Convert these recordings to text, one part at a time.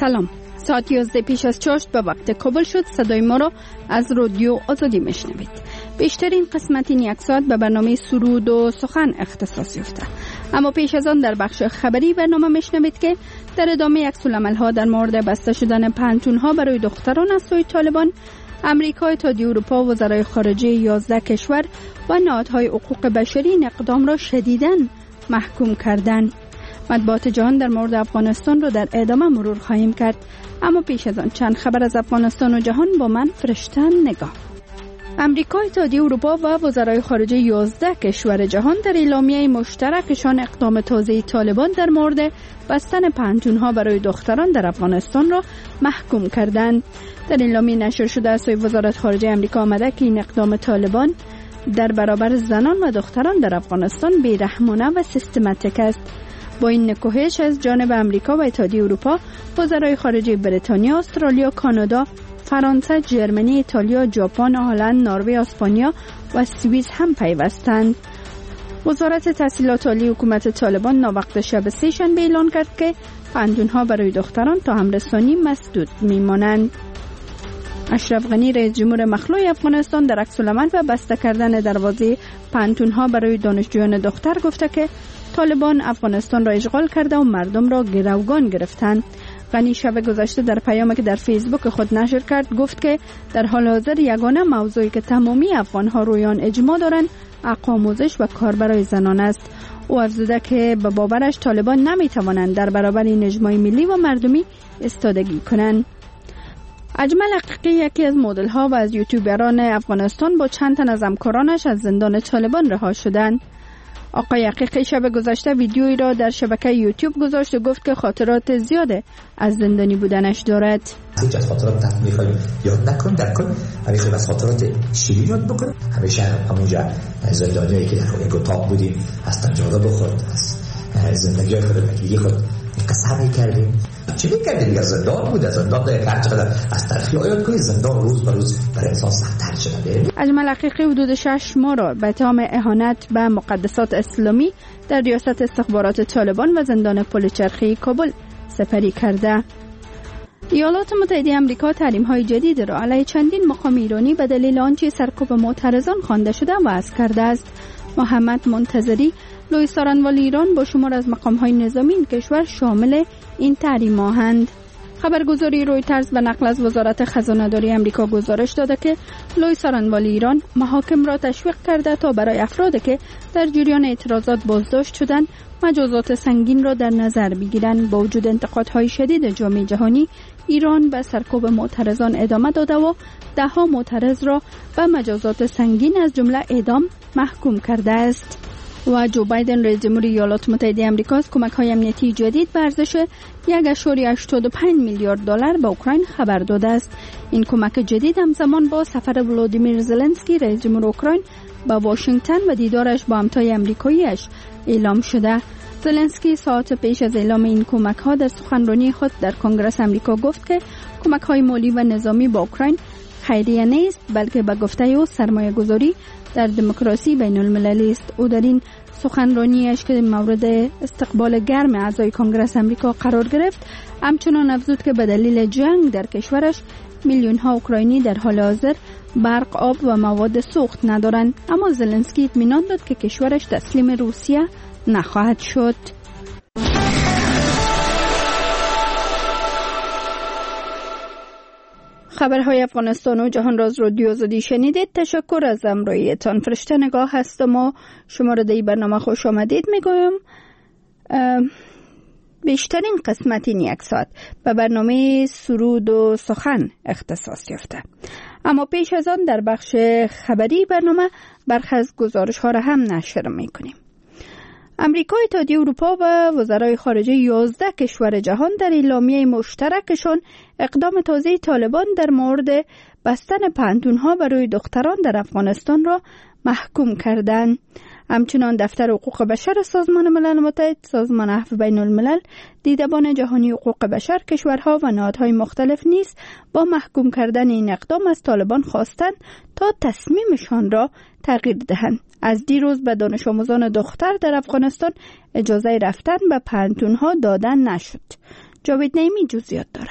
سلام. ساعت 11 پیش از چاشت به وقت کابل شد. صدای ما را از رادیو آزادی میشنوید. بیشترین قسمت این یک ساعت به برنامه سرود و سخن اختصاص یافته. اما پیش از آن در بخش خبری برنامه میشنوید که در ادامه عکس‌العمل‌ها در مورد بسته شدن پانتون‌ها برای دختران از سوی طالبان، امریکا، اتحادیه اروپا، وزرای خارجه 11 کشور و نهادهای حقوق بشری این اقدام را شدیداً محکوم کردند. مطبوعات جهان در مورد افغانستان را در ادامه مرور خواهیم کرد، اما پیش از آن چند خبر از افغانستان و جهان با من فرشتن نگاه. امریکا، اتحادیه اروپا و وزرای خارجه 11 کشور جهان در اعلامیه مشترکشان اقدام تازه طالبان در مورد بستن پانتون‌ها برای دختران در افغانستان را محکوم کردند. در اعلامیه نشر شده از سوی وزارت خارجه امریکا آمده که این اقدام طالبان در برابر زنان و دختران در افغانستان بی‌رحمانه و سیستماتیک است. با این نکوهش از جانب امریکا و اتحادیه اروپا، وزرای خارجه بریتانیا، استرالیا، کانادا، فرانسه، ژرمنی، ایتالیا، ژاپن، هلند، نروژ، اسپانیا و سوئیس هم پیوستند. وزارت تحصیلات عالی حکومت طالبان ناوقت شب سه شنبه اعلان کرد که پانتون‌ها برای دختران تا همرسانی مسدود می‌مانند. اشرف غنی، رئیس جمهور مخلوع افغانستان، در عکس‌العمل و بسته کردن دروازه پانتون‌ها برای دانشجویان دختر گفته که طالبان افغانستان را اشغال کرده و مردم را گروگان گرفتند. غنی شب گذشته در پیامی که در فیسبوک خود نشر کرد گفت که در حال حاضر یگانه موضوعی که تمامی افغان‌ها روی آن اجماع دارند حق آموزش و کار برای زنان است. او افزوده که به باورش طالبان نمی‌توانند در برابر این اجماع ملی و مردمی ایستادگی کنند. اجمل حقیقی، یکی از مدل‌ها و از یوتیوبران افغانستان، با چند تن از همکارانش از زندان طالبان رها شدند. آقای حقیقی شب گذشته ویدیویی را در شبکه یوتیوب گذاشت و گفت که خاطرات زیاده از زندانی بودنش دارد. هیچ از خاطرات میخوایم یاد نکنیم، در کل همیشه از خاطرات شیرین یاد بکنیم. همیشه همونجا زندانیایی که در اتاق بودیم از تجربه بخورد، از زندگی خود قسم کردیم. چی میکردیم؟ یا زندان بود، از زندان هر چقدر از تلخی آیاد کنید، زندان روز به روز برای انسان سخت‌تر شده. اجمل حقیقی حدود 6 ماه را به اتهام اهانت به مقدسات اسلامی در ریاست استخبارات طالبان و زندان پل چرخی کابل سپری کرده. ایالات متحده آمریکا تحریم‌های جدید را علیه چندین مقام ایرانی به دلیل آنچه سرکوب معترضان خوانده شده وضع کرده است. محمد منتظری، لوی سارنوال ایران، با شمار از مقام‌های نظامی این کشور شامل این تحریم‌هاند. خبرگزاری رویترز به نقل از وزارت خزانه‌داری آمریکا گزارش داده که لوی سارنوال ایران محاکم را تشویق کرده تا برای افرادی که در جریان اعتراضات بازداشت شدند مجازات سنگین را در نظر بگیرند. با وجود انتقادهای شدید جامعه جهانی، ایران به سرکوب معترضان ادامه داده و ده‌ها معترض را به مجازات سنگین از جمله اعدام محکوم کرده است. و جو بایدن، رئیس جمهور ایالات متحده آمریکا، از کمک‌های امنیتی جدید به ارزش 1.85 میلیارد دلار به اوکراین خبر داده است. این کمک جدید همزمان با سفر ولودیمیر زلنسکی، رئیس جمهور اوکراین، به واشنگتن و دیدارش با همتای آمریکایی‌اش اعلام شده. زلنسکی ساعت پیش از اعلام این کمک‌ها در سخنرانی خود در کنگره آمریکا گفت که کمک‌های مالی و نظامی با اوکراین خیریه نیست، بلکه به گفته او سرمایه‌گذاری در دموکراسی بین‌المللی است. او در این سخنرانیش که مورد استقبال گرم اعضای کنگره آمریکا قرار گرفت، همچنان افزود که به دلیل جنگ در کشورش میلیون‌ها اوکراینی در حال حاضر برق، آب و مواد سوخت ندارند. اما زلنسکی اطمینان داد که کشورش تسلیم روسیه نخواهد شد. خبرهای افغانستان و جهان را از رادیو آزادی شنیدید. تشکر از همراهیتان. فرشته نگاه هستم و شما را در برنامه خوش آمدید میگویم. بیشترین قسمت این یک ساعت به برنامه سرود و سخن اختصاص یافته. اما پیش از آن در بخش خبری برنامه برخی از گزارش ها را هم نشر میکنیم. امریکا، اتحادیه اروپا و وزرای خارجه 11 کشور جهان در اعلامیه مشترکشان اقدام تازه طالبان در مورد بستن پانتون‌ها برای دختران در افغانستان را محکوم کردند. همچنان دفتر حقوق بشر سازمان ملل متحد، سازمان عفو بین الملل، دیدبان جهانی حقوق بشر، کشورها و نهادهای مختلف نیز با محکوم کردن این اقدام از طالبان خواستند تا تصمیمشان را تغییر دهند. از دیروز به دانش آموزان دختر در افغانستان اجازه رفتن به پانتون‌ها دادن نشد. جاوید نعیمی جزئیات داره.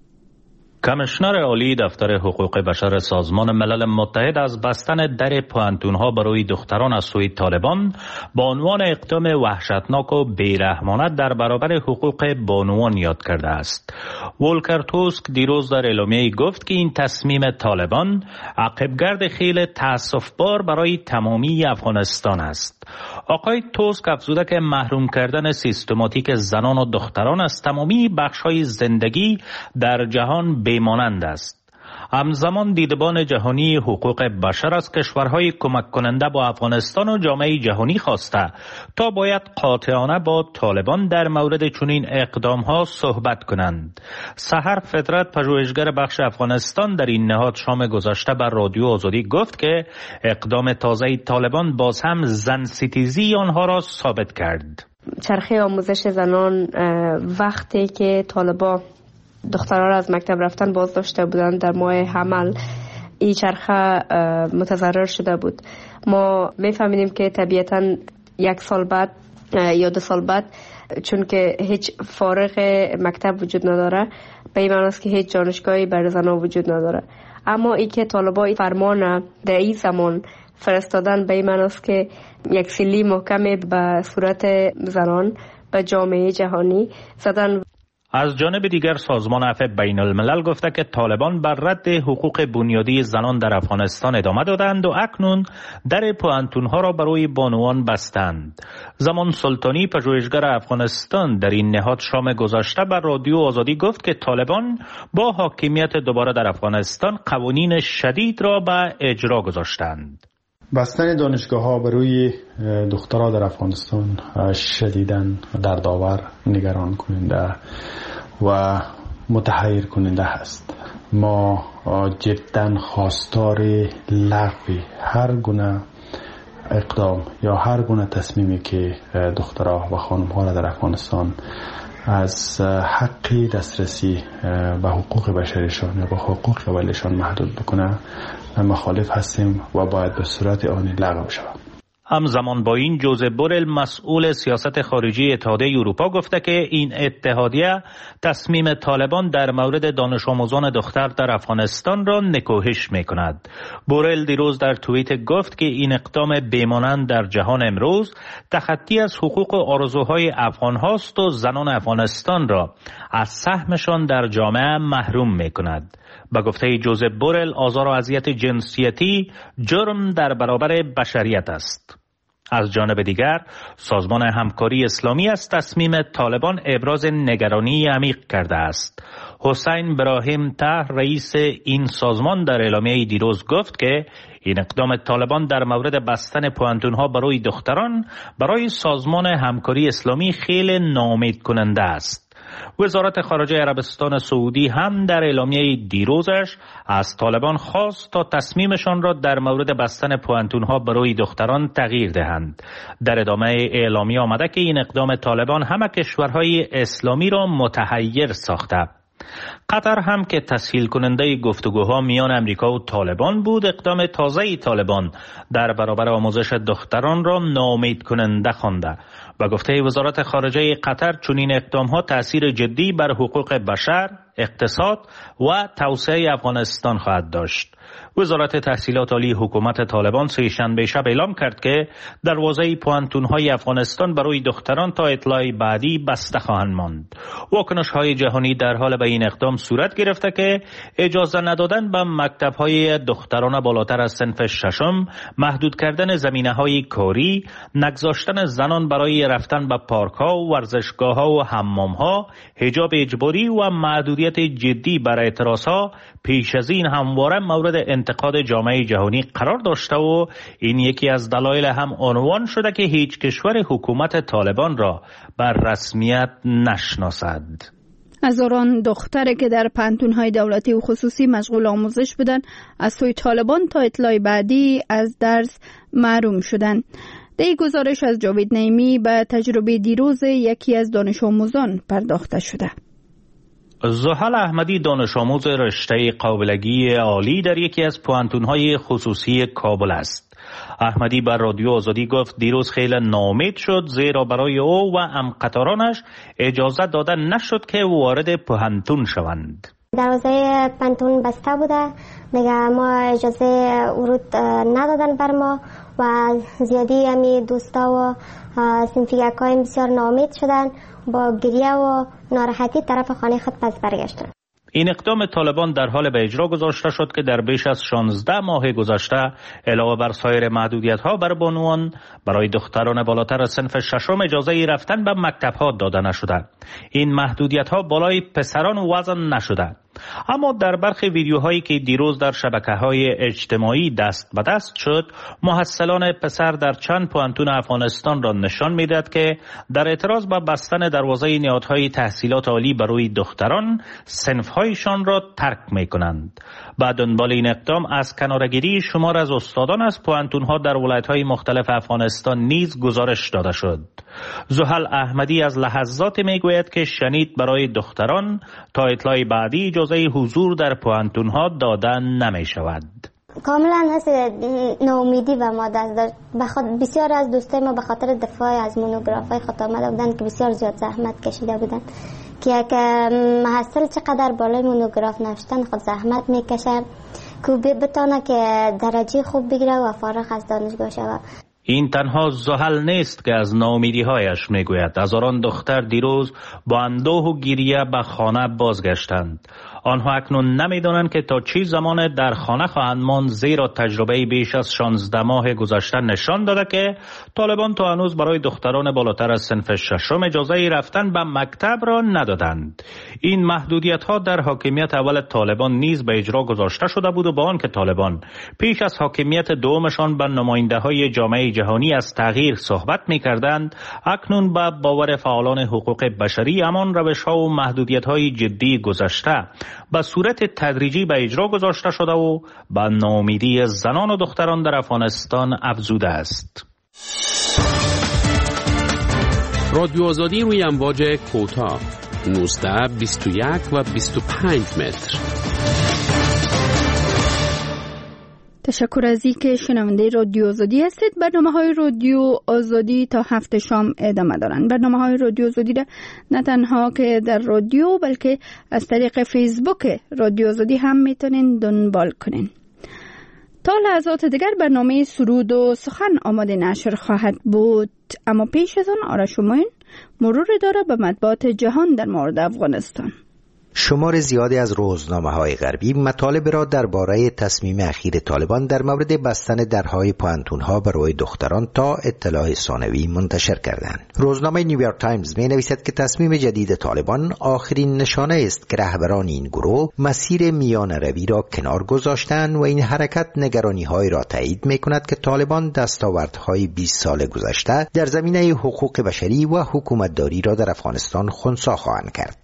کمیشنر عالی دفتر حقوق بشر سازمان ملل متحد از بستن در پوانتون‌ها برای دختران از سوی طالبان با عنوان اقدام وحشتناک و بیرحمانه در برابر حقوق بانوان یاد کرده است. ولکر توسک دیروز در اعلامیه‌ای گفت که این تصمیم طالبان عقبگرد خیلی تأسف‌بار برای تمامی افغانستان است. آقای توسک افزوده که محروم کردن سیستماتیک زنان و دختران از تمامی بخش‌های زندگی در جهان بیمانند است. همزمان دیدبان جهانی حقوق بشر از کشورهای کمک کننده با افغانستان و جامعه جهانی خواسته تا باید قاطعانه با طالبان در مورد چنین اقدامها صحبت کنند. سحر فطرت، پژوهشگر بخش افغانستان در این نهاد شام گذشته بر رادیو آزادی گفت که اقدام تازه طالبان باز هم زن ستیزی آنها را ثابت کرد. چرخه آموزش زنان وقتی که طالبان دخترها را از مکتب رفتن باز داشته بودند در ماه حمل، این چرخه متضرر شده بود. ما میفهمیدیم که طبیعتاً 1 سال بعد یا 2 سال بعد، چون که هیچ فارغ مکتب وجود نداره، به این معنی است که هیچ دانشگاهی برای زنان وجود نداره. اما ای که طالبان فرمان در این زمان فرستادن، به این معنی است که یک سیلی محکمی به صورت زنان به جامعه جهانی زدن. از جانب دیگر سازمان عفو بین الملل گفته که طالبان بر رد حقوق بنیادی زنان در افغانستان ادامه دادند و اکنون در پوانتون‌ها را برای بانوان بستند. زمان سلطانی، پژوهشگر افغانستان، در این نهاد شام گذشته بر رادیو آزادی گفت که طالبان با حاکمیت دوباره در افغانستان قوانین شدید را به اجرا گذاشتند. بستن دانشگاه‌ها برای دخترها در افغانستان شدیداً دردآور، نگران کننده و متحیر کننده است. ما جداً خواستار لغو هر گونه اقدام یا هر گونه تصمیمی که دخترها و خانم‌ها را در افغانستان از حق دسترسی به حقوق بشریشان یا به حقوق اولشان محدود بکنه مخالف هستیم و باید به صورت آنی لغو شود. همزمان با این جوزف بورل، مسئول سیاست خارجی اتحادیه اروپا، گفته که این اتحادیه تصمیم طالبان در مورد دانش آموزان دختر در افغانستان را نکوهش می‌کند. بورل دیروز در توییت گفت که این اقدام بیمانند در جهان امروز تخطی از حقوق و آرزوهای افغان هاست و زنان افغانستان را از سهمشان در جامعه محروم می‌کند. به گفته جوزف بورل، آزار و اذیت جنسیتی جرم در برابر بشریت است. از جانب دیگر سازمان همکاری اسلامی از تصمیم طالبان ابراز نگرانی عمیق کرده است. حسین براهیم طاهر، رئیس این سازمان، در اعلامیه دیروز گفت که این اقدام طالبان در مورد بستن پوانتون‌ها برای دختران برای سازمان همکاری اسلامی خیلی ناامید کننده است. وزارت خارجه عربستان سعودی هم در اعلامیه دیروزش از طالبان خواست تا تصمیمشان را در مورد بستن پوانتون‌ها برای دختران تغییر دهند. در ادامه اعلامیه آمده که این اقدام طالبان همه کشورهای اسلامی را متحیر ساخته. قطر هم که تسهیل کننده گفتگوها میان امریکا و طالبان بود، اقدام تازه طالبان در برابر آموزش دختران را ناامید کننده خوانده و گفته وزارت خارجه قطر چنین اقدامها تأثیر جدی بر حقوق بشر، اقتصاد و توسعه افغانستان خواهد داشت. وزارت تحصیلات عالی حکومت طالبان سه‌شنبه شب اعلام کرد که دروازه پوانتون‌های افغانستان برای دختران تا اطلاع بعدی بسته خواهند ماند. واکنش‌های جهانی در حال به این اقدام صورت گرفته که اجازه ندادن به مکتب‌های دختران بالاتر از صنف ششم، محدود کردن زمینه‌های کاری، نگذاشتن زنان برای رفتن به پارک‌ها و ورزشگاه‌ها و حمام‌ها، حجاب اجباری و محدودیت جدی بر اعتراضها پیش از این همواره مورد انتقاد جامعه جهانی قرار داشته و این یکی از دلایل هم عنوان شده که هیچ کشور حکومت طالبان را بر رسمیت نشناسد. هزاران دختر که در پانتون‌های دولتی و خصوصی مشغول آموزش بودند از سوی طالبان تا اطلاع بعدی از درس محروم شدند. در این گزارش از جاوید نعیمی به تجربه دیروز یکی از دانش آموزان پرداخته شده. زحل احمدی، دانش آموز رشته قابلگی عالی در یکی از پوانتون‌های خصوصی کابل است. احمدی بر رادیو آزادی گفت دیروز خیلی ناامید شد، زیرا برای او و همقطارانش اجازه داده نشد که وارد پوهنتون شوند. دروازه پوهنتون بسته بوده دیگه، ما اجازه ورود ندادن بر ما و زیادی همی دوستا و صنفیگاکای بسیار ناامید شدن، با گریه و ناراحتی طرف خانه خود پس برگشتن. این اقدام طالبان در حال به اجرا گذاشته شد که در بیش از 16 ماه گذشته علاوه بر سایر محدودیت‌ها بر بانوان، برای دختران بالاتر از صنف ششم اجازه رفتن به مکتب‌ها داده نشده. این محدودیت‌ها بالای پسران وزن نشده. اما در برخی ویدیوهایی که دیروز در شبکه‌های اجتماعی دست به دست شد، محصلان پسر در چند پوهنتون افغانستان را نشان می‌دهد که در اعتراض به بستن دروازه نهادهای تحصیلات عالی برای دختران، صنف‌هایشان را ترک می‌کنند. با دنبال این اقدام از کناره‌گیری شمار از استادان از پوهنتون‌ها در ولایت‌های مختلف افغانستان نیز گزارش داده شد. زحل احمدی از لحظات میگوید که شنید برای دختران تا اطلاع بعدی اجازه حضور در پوهنتون‌ها داده نمی‌شود. کاملا هست ناامیدی به ما دست داد. بسیار از دوستای ما به خاطر دفاع از مونوگراف‌های خود آمده بودن که بسیار زیاد زحمت کشیده بودن که یک محصل چقدر بالای مونوگراف نوشتن خود زحمت میکشه که بتونه که درجه خوب بگیره و فارغ از دانشگاه شود. این تنها زحل نیست که از ناامیدی‌هایش میگوید. هزاران دختر دیروز با اندوه و گریه به خانه بازگشتند. آنها اکنون نمیدانند که تا چه زمان در خانه خواهند ماند، زیرا تجربه بیش از 16 ماه گذشته نشان داده که طالبان تا هنوز برای دختران بالاتر از صنف ششم اجازه رفتن به مکتب را ندادند. این محدودیت‌ها در حاکمیت اول طالبان نیز به اجرا گذاشته شده بود و با آنکه طالبان پیش از حاکمیت دومشان به نماینده‌های جامعه جهانی از تغییر صحبت می‌کردند، اکنون به باور فعالان حقوق بشری همان روش‌ها و محدودیت‌های جدی گذشته به صورت تدریجی به اجرا گذاشته شده و به ناامیدی زنان و دختران در افغانستان افزوده است. رادیو آزادی روی امواج کوتاه 19, 21 و 25 متر. تشکر از اینکه شنونده رادیو آزادی هستید. برنامه‌های رادیو آزادی تا 7 شام ادامه دارند. برنامه‌های رادیو آزادی را نه تنها که در رادیو بلکه از طریق فیسبوک رادیو آزادی هم میتونین دنبال کنین. تا لحظات دیگر برنامه سرود و سخن آماده نشر خواهد بود، اما پیش از آن آرش اومین مرور داره به مطبوعات جهان در مورد افغانستان. شمار زیادی از روزنامه‌های غربی مطالب را درباره تصمیم اخیر طالبان در مورد بستن درهای پوهنتون‌ها برای دختران تا اطلاع ثانوی منتشر کردند. روزنامه نیویورک تایمز می‌نویسد که تصمیم جدید طالبان آخرین نشانه است که رهبران این گروه مسیر میانه‌روی را کنار گذاشتند و این حرکت نگرانی‌هایی را تایید می‌کند که طالبان دستاوردهای 20 سال گذشته در زمینه حقوق بشری و حکومتداری را در افغانستان خنثی خواهند کرد.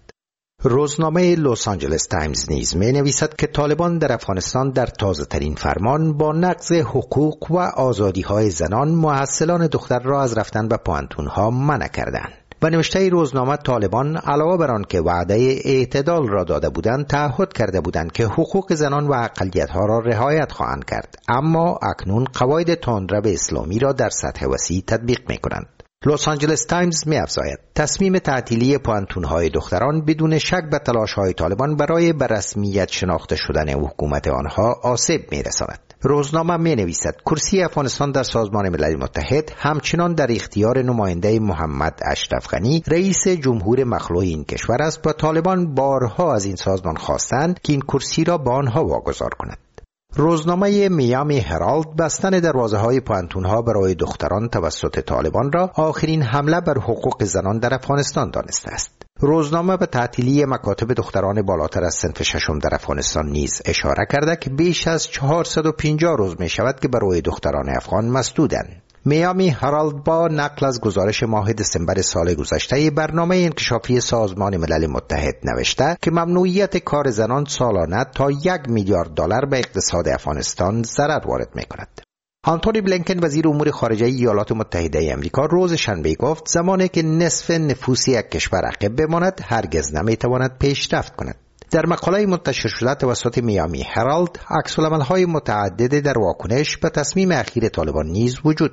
روزنامه لس آنجلس تایمز نیز می نویسد که طالبان در افغانستان در تازه ترین فرمان با نقض حقوق و آزادی های زنان محصلان دختر را از رفتن به پوهنتون ها منع کردند. و نوشته روزنامه طالبان علاوه بر آن که وعده اعتدال را داده بودند، تعهد کرده بودند که حقوق زنان و اقلیت ها را رعایت خواهند کرد، اما اکنون قواعد تندرو اسلامی را در سطح وسیع تطبیق می کنند. لس آنجلس تایمز می‌افزاید تصمیم تعطیلی پوهنتون‌های دختران بدون شک به تلاش‌های طالبان برای به رسمیت شناخته شدن حکومت آنها آسیب می‌رساند. روزنامه می‌نویسد کرسی افغانستان در سازمان ملل متحد همچنان در اختیار نماینده محمد اشرف غنی رئیس جمهور مخلوع این کشور است و طالبان بارها از این سازمان خواستند که این کرسی را به آنها واگذار کند. روزنامه میامی هرالد بستن دروازه‌های پوهنتون‌ها برای دختران توسط طالبان را آخرین حمله بر حقوق زنان در افغانستان دانسته است. روزنامه به تعطیلی مکاتب دختران بالاتر از صنف ششم در افغانستان نیز اشاره کرده که بیش از 450 روز می شود که برای دختران افغان مسدودند. میامی هرالد با نقل از گزارش ماه دسامبر سال گذشته برنامه انکشافی سازمان ملل متحد نوشته که ممنوعیت کار زنان سالانه تا $1 میلیارد به اقتصاد افغانستان ضرر وارد می کند. آنتونی بلینکن وزیر امور خارجه ایالات متحده آمریکا روز شنبه گفت زمانی که نصف نفوس یک کشور عقب بماند هرگز نمی تواند پیشرفت کند. در مقاله منتشر شده توسط میامی هرالد، عکس‌العمل‌های متعدد در واکنش به تصمیم اخیر طالبان نیز وجود